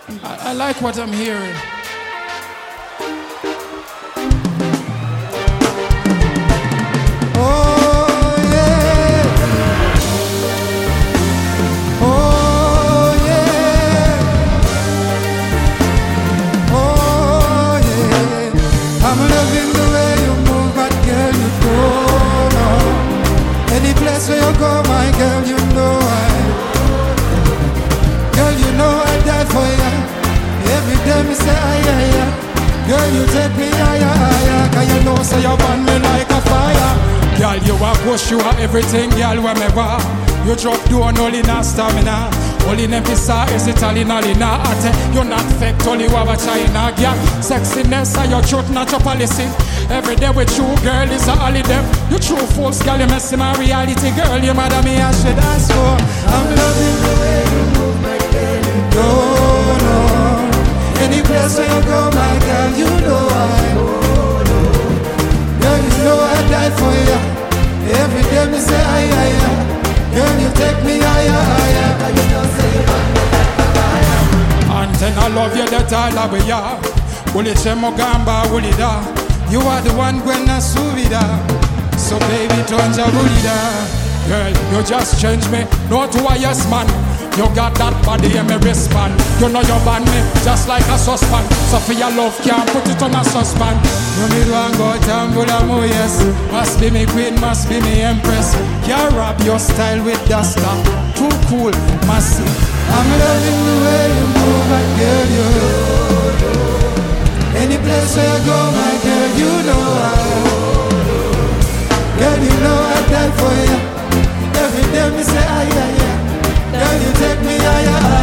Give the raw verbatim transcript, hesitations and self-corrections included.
I, I like what I'm hearing. Oh yeah. Oh yeah. Oh yeah. I'm loving the way you move, but girl, you go now. Any place where you go, my girl, you know I. Girl, you know I die for ya. Every day me say aye aye aye. Girl, you take me higher higher. Cause you know say you burn me like a fire. Girl, you a push, you are everything, girl, whenever. You drop down all in a stamina. All in empty is Italian, all in a ate. You're not fake, all you have a China, girl. Sexiness are your truth, not your policy. Every day with you, girl, is a holiday. You true false, girl, you messing my reality, girl. You mad at me, I should ask for. I'm loving the way you move, my girl. You go, no. Any place where you go, my girl, you know I. Girl, you know I die for you. Every day me say aye aye aye. Girl, you take me higher higher. And you know say you want me like a fire. And then I love you, that I love you. Uli chemo gamba, uli da. You are the one when I subida. So baby, don't you bulida. Girl, you just change me. No to a yes man. You got that body and me wristband. You know you ban me just like a suspend. So for your love, can't put it on a suspend. You me do and go tambula mo yes. Must be me queen, must be me empress. Can't rap your style with duster. Too cool, massive. I'm loving the way you move, my girl, you know. Any place where you go, my girl, you know I. Girl, you know I die for you. Every day me say aye aye aye. Girl, you take me higher.